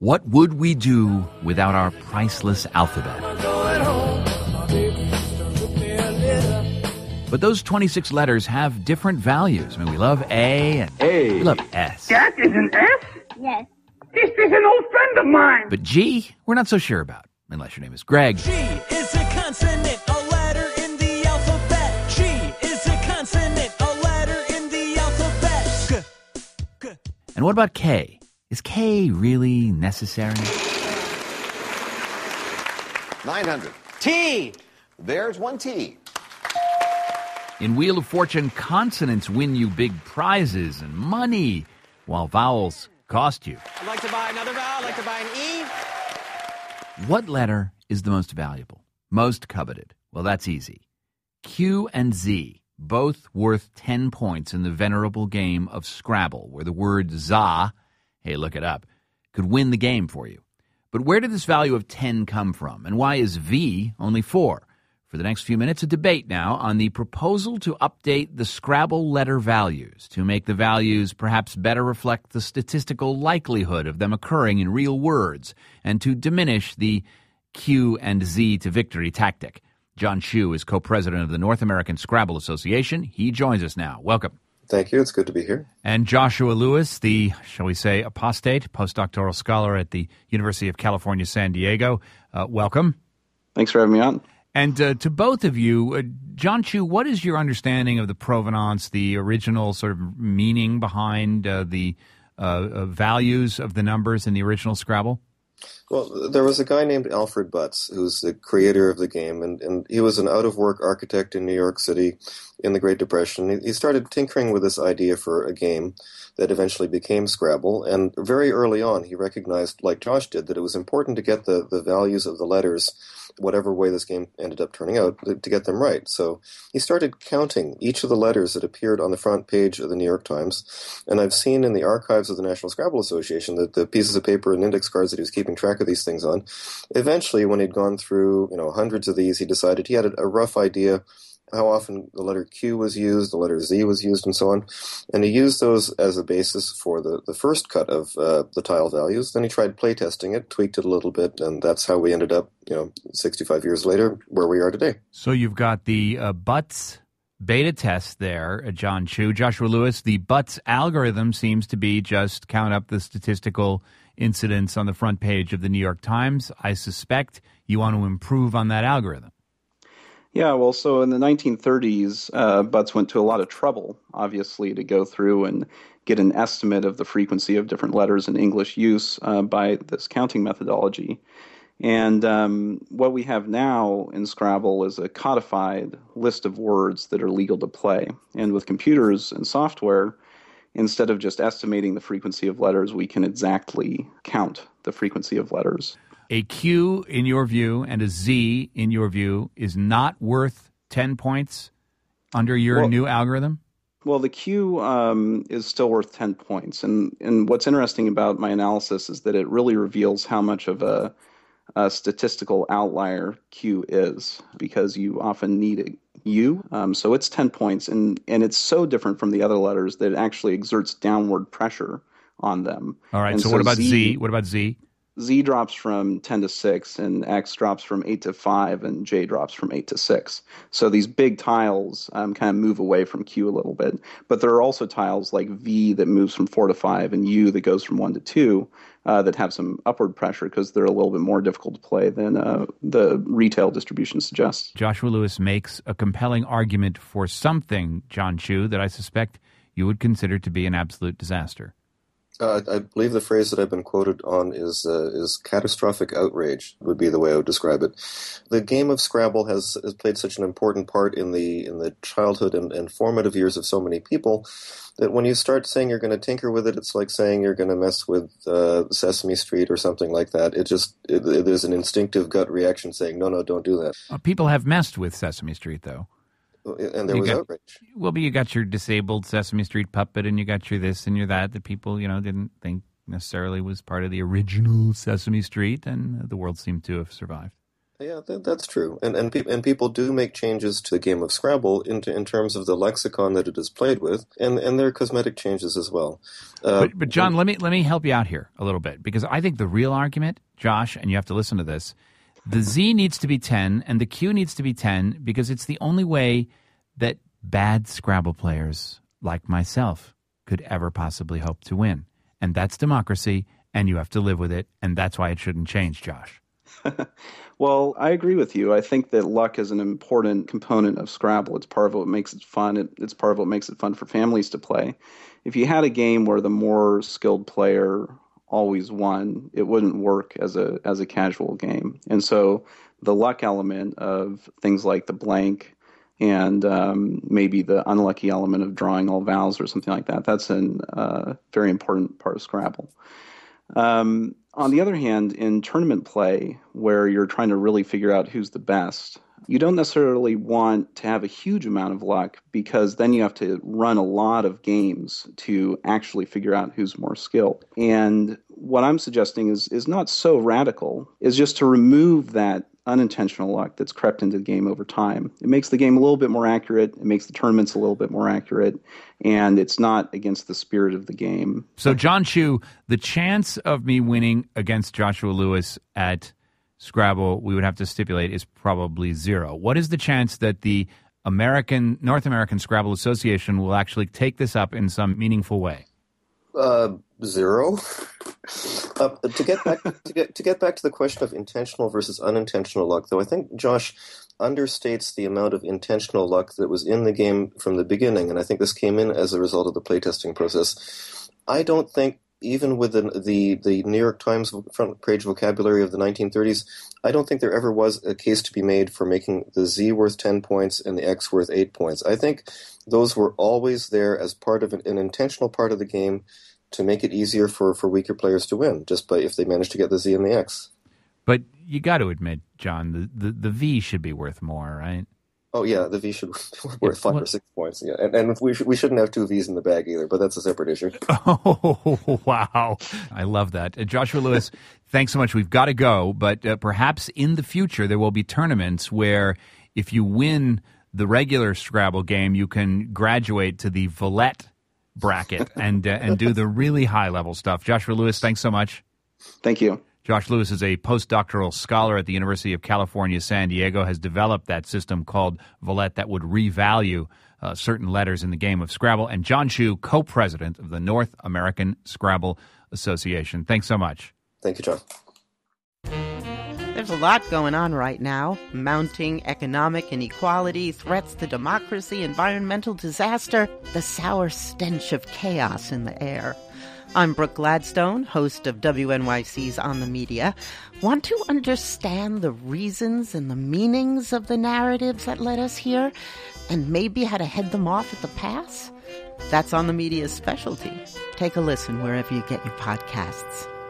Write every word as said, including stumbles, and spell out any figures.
What would we do without our priceless alphabet? But those twenty-six letters have different values. I mean, we love A and A. we love S. Jack is an S? Yes. This is an old friend of mine. But G, we're not so sure about, unless your name is Greg. G is a consonant, a letter in the alphabet. G is a consonant, a letter in the alphabet. G. G. And what about K? Is K really necessary? nine hundred. T. There's one T. In Wheel of Fortune, consonants win you big prizes and money, while vowels cost you. I'd like to buy another vowel. I'd like to buy an E. What letter is the most valuable, most coveted? Well, that's easy. Q and Z, both worth ten points in the venerable game of Scrabble, where the word za, hey, look it up, could win the game for you. But where did this value of ten come from, and why is V only four? For the next few minutes, a debate now on the proposal to update the Scrabble letter values to make the values perhaps better reflect the statistical likelihood of them occurring in real words and to diminish the Q and Z to victory tactic. John Chu is co-president of the North American Scrabble Association. He joins us now. Welcome. Thank you. It's good to be here. And Joshua Lewis, the, shall we say, apostate, postdoctoral scholar at the University of California, San Diego. Uh, welcome. Thanks for having me on. And uh, to both of you, uh, John Chu, what is your understanding of the provenance, the original sort of meaning behind uh, the uh, uh, values of the numbers in the original Scrabble? Well, there was a guy named Alfred Butts, who's the creator of the game, and, and he was an out-of-work architect in New York City in the Great Depression. He, he started tinkering with this idea for a game that eventually became Scrabble, and very early on he recognized, like Josh did, that it was important to get the, the values of the letters, whatever way this game ended up turning out, to get them right. So he started counting each of the letters that appeared on the front page of the New York Times, and I've seen in the archives of the National Scrabble Association that the pieces of paper and index cards that he was keeping track of these things on, eventually when he'd gone through you know hundreds of these, he decided he had a, a rough idea how often the letter Q was used, the letter Z was used, and so on. And he used those as a basis for the, the first cut of uh, the tile values. Then he tried playtesting it, tweaked it a little bit, and that's how we ended up, you know, sixty-five years later, where we are today. So you've got the uh, Butts beta test there, uh, John Chu. Joshua Lewis, the Butts algorithm seems to be just count up the statistical incidents on the front page of the New York Times. I suspect you want to improve on that algorithm. Yeah, well, so in the nineteen thirties, uh, Butts went to a lot of trouble, obviously, to go through and get an estimate of the frequency of different letters in English use uh, by this counting methodology. And um, what we have now in Scrabble is a codified list of words that are legal to play. And with computers and software, instead of just estimating the frequency of letters, we can exactly count the frequency of letters. A Q, in your view, and a Z, in your view, is not worth ten points under your well, new algorithm? Well, the Q um, is still worth ten points. And, and what's interesting about my analysis is that it really reveals how much of a, a statistical outlier Q is, because you often need a U. Um, so it's ten points, and, and it's so different from the other letters that it actually exerts downward pressure on them. All right, and so, so what about Z? Z? What about Z? Z drops from ten to six, and X drops from eight to five, and J drops from eight to six. So these big tiles um, kind of move away from Q a little bit. But there are also tiles like V that moves from four to five, and U that goes from one to two uh, that have some upward pressure because they're a little bit more difficult to play than uh, the retail distribution suggests. Joshua Lewis makes a compelling argument for something, John Chu, that I suspect you would consider to be an absolute disaster. Uh, I believe the phrase that I've been quoted on is uh, is catastrophic outrage would be the way I would describe it. The game of Scrabble has, has played such an important part in the in the childhood and, and formative years of so many people that when you start saying you're going to tinker with it, it's like saying you're going to mess with uh, Sesame Street or something like that. It just it, it, there's an instinctive gut reaction saying, no, no, don't do that. Uh, people have messed with Sesame Street, though. And there you was got, outrage. Well, but you got your disabled Sesame Street puppet, and you got your this and your that that people, you know, didn't think necessarily was part of the original Sesame Street, and the world seemed to have survived. Yeah, that, that's true, and and, pe- and people do make changes to the game of Scrabble into in terms of the lexicon that it is played with, and and there are cosmetic changes as well. Uh, but, but John, let me let me help you out here a little bit, because I think the real argument, Josh, and you have to listen to this, the Z needs to be ten and the Q needs to be ten because it's the only way that bad Scrabble players like myself could ever possibly hope to win, and that's democracy, and you have to live with it, and that's why it shouldn't change, Josh. Well, I agree with you. I think that luck is an important component of Scrabble. It's part of what makes it fun. It, it's part of what makes it fun for families to play. If you had a game where the more skilled player always won, it wouldn't work as a as a casual game. And so the luck element of things like the blank and um, maybe the unlucky element of drawing all vowels or something like that, that's a uh, very important part of Scrabble. Um, on the other hand, in tournament play, where you're trying to really figure out who's the best, you don't necessarily want to have a huge amount of luck, because then you have to run a lot of games to actually figure out who's more skilled. And what I'm suggesting is is not so radical, is just to remove that unintentional luck that's crept into the game over time. It makes the game a little bit more accurate. It makes the tournaments a little bit more accurate, and it's not against the spirit of the game. So, John Chu, the chance of me winning against Joshua Lewis at Scrabble, we would have to stipulate, is probably zero. What is the chance that the American North American Scrabble Association will actually take this up in some meaningful way? Uh, zero. Uh, to get back to get to get back to the question of intentional versus unintentional luck, though, I think Josh understates the amount of intentional luck that was in the game from the beginning, and I think this came in as a result of the playtesting process. I don't think, even with the, the the New York Times front page vocabulary of the nineteen thirties, I don't think there ever was a case to be made for making the Z worth ten points and the X worth eight points. I think those were always there as part of an, an intentional part of the game to make it easier for, for weaker players to win, just by if they manage to get the Z and the X. But you got to admit, John, the, the, the V should be worth more, right? Oh yeah, the V should be worth five or six points. Yeah, and, and we sh- we shouldn't have two V's in the bag either, but that's a separate issue. Oh wow, I love that, uh, Joshua Lewis. Thanks so much. We've got to go, but uh, perhaps in the future there will be tournaments where if you win the regular Scrabble game, you can graduate to the Valette bracket and uh, and do the really high level stuff. Joshua Lewis, thanks so much. Thank you. Josh Lewis is a postdoctoral scholar at the University of California, San Diego, has developed that system called Valette that would revalue uh, certain letters in the game of Scrabble. And John Chu, co-president of the North American Scrabble Association. Thanks so much. Thank you, John. There's a lot going on right now. Mounting economic inequality, threats to democracy, environmental disaster, the sour stench of chaos in the air. I'm Brooke Gladstone, host of W N Y C's On the Media. Want to understand the reasons and the meanings of the narratives that led us here, and maybe how to head them off at the pass? That's On the Media's specialty. Take a listen wherever you get your podcasts.